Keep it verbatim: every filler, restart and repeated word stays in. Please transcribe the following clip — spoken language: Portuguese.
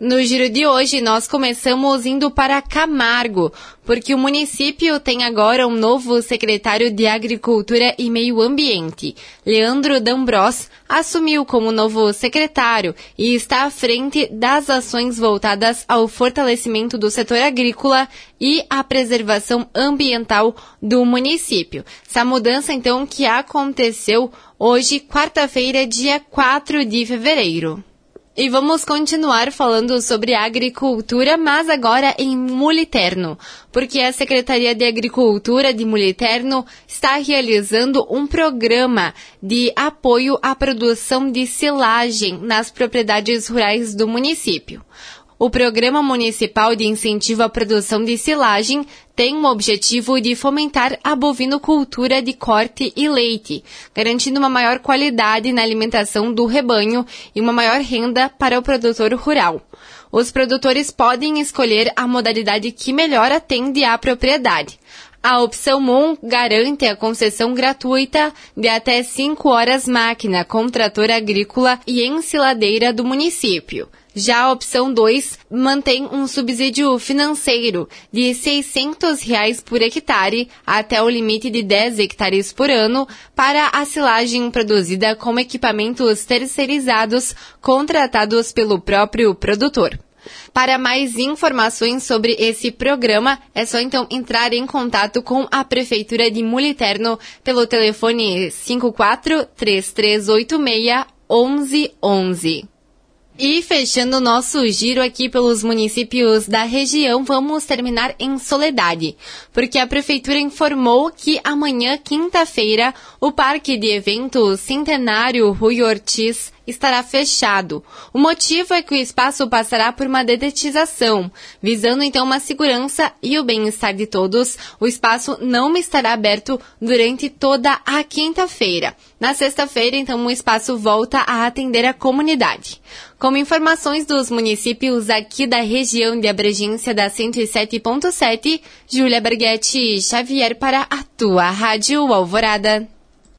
No giro de hoje, nós começamos indo para Camargo, porque o município tem agora um novo secretário de Agricultura e Meio Ambiente. Leandro D'Ambros assumiu como novo secretário e está à frente das ações voltadas ao fortalecimento do setor agrícola e à preservação ambiental do município. Essa mudança, então, que aconteceu hoje, quarta-feira, dia quatro de fevereiro. E vamos continuar falando sobre agricultura, mas agora em Muliterno, porque a Secretaria de Agricultura de Muliterno está realizando um programa de apoio à produção de silagem nas propriedades rurais do município. O Programa Municipal de Incentivo à Produção de Silagem tem o objetivo de fomentar a bovinocultura de corte e leite, garantindo uma maior qualidade na alimentação do rebanho e uma maior renda para o produtor rural. Os produtores podem escolher a modalidade que melhor atende à propriedade. A opção um garante a concessão gratuita de até cinco horas máquina com trator agrícola e ensiladeira do município. Já a opção dois mantém um subsídio financeiro de seiscentos reais por hectare até o limite de dez hectares por ano para a silagem produzida com equipamentos terceirizados contratados pelo próprio produtor. Para mais informações sobre esse programa, é só então entrar em contato com a Prefeitura de Muliterno pelo telefone cinco quatro três três oito seis um um um um. E fechando o nosso giro aqui pelos municípios da região, vamos terminar em Soledade, porque a Prefeitura informou que amanhã, quinta-feira, o Parque de Eventos Centenário Rui Ortiz estará fechado. O motivo é que o espaço passará por uma dedetização, visando então uma segurança e o bem-estar de todos. O espaço não estará aberto durante toda a quinta-feira. Na sexta-feira, então, o espaço volta a atender a comunidade. Como informações dos municípios aqui da região de abrangência da cento e sete ponto sete, Júlia Berghetti Xavier para a tua Rádio Alvorada.